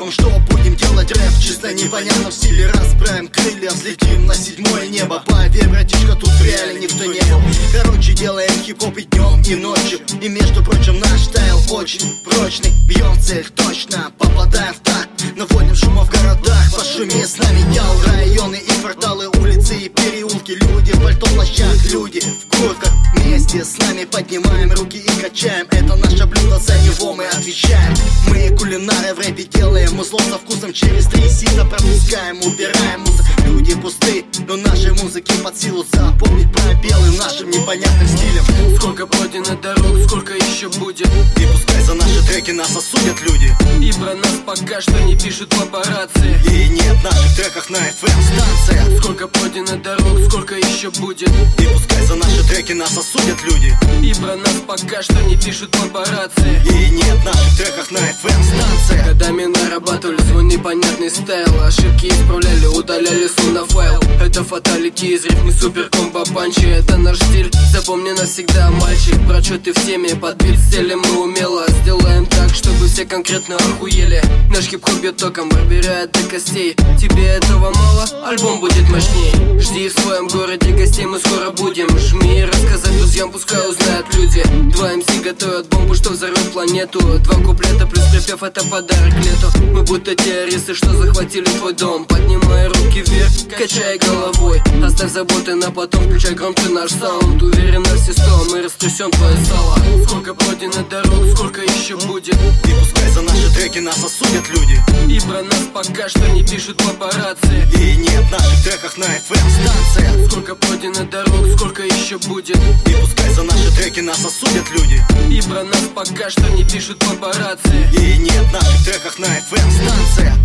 том, что будем делать рэп в чисто непонятном стиле. Расправим крылья, взлетим на 7-е небо. Поверь, братишка, тут в реале никто не был. Короче, делаем хип-хоп и днем, и ночью. И между прочим, наш стайл очень прочный. Бьем в цель точно, попадаем в такт. Наводим шума в городах, пошуми с нами, яу. Районы и кварталы, улицы и переулки. Люди в пальто, плащах, люди в куртках. Вместе с нами поднимаем руки и качаем. Это наше блюдо, за него мы отвечаем. Мы кулинары в рэпе делаем музло со вкусом. Через 3 сита пропускаем, убираем мусор. Люди пусты, но нашей музыке под силу запомнить пробелы нашим непонятным стилем. Сколько пройдено дорог, сколько еще будет. И пускай за наши треки нас осудят люди. И про нас пока что не пишут папарацци. И нет в наших треках на FM-станциях. Сколько пройдено дорог, сколько еще будет. И пускай за наши треки нас осудят люди. И про нас пока что не пишут папарацци. И нет в наших треках на FM-станциях. Годами нарабатывали свой непонятный стайл. Ошибки исправляли, удаляли сон на файл. Это фаталити из рифм, супер комбо панчи. Это наш стиль, запомни навсегда, мальчик. Прочет ты в теме, подбит стилем мы умело. Сделаем так, чтобы все конкретно охуели. Наш хип-хоп бьет током, пробирает до костей. Тебе этого мало? Альбом будет мощней. Жди в своем городе гостей, мы скоро будем. Жми рассказать друзьям, пускай узнают люди. 2 МС готовят бомбу, что взорвет планету. 2 куплета плюс припев, это подарок лету. Мы будто террористы, что захватили твой дом. Поднимай руки вверх, качай головой. Оставь заботы на потом, включай громче наш саунд. Уверен на все 100, мы растрясем твое сало. Сколько пройдено дорог, сколько еще будет. И пускай за наши треки нас осудят люди. И про нас пока что не пишут папарацци. И нет в наших треках на FM-станциях. Сколько пройдено дорог, сколько еще будет. И пускай за наши треки нас осудят люди. И про нас пока что не пишут папарацци. И нет в наших треках на FM-станциях.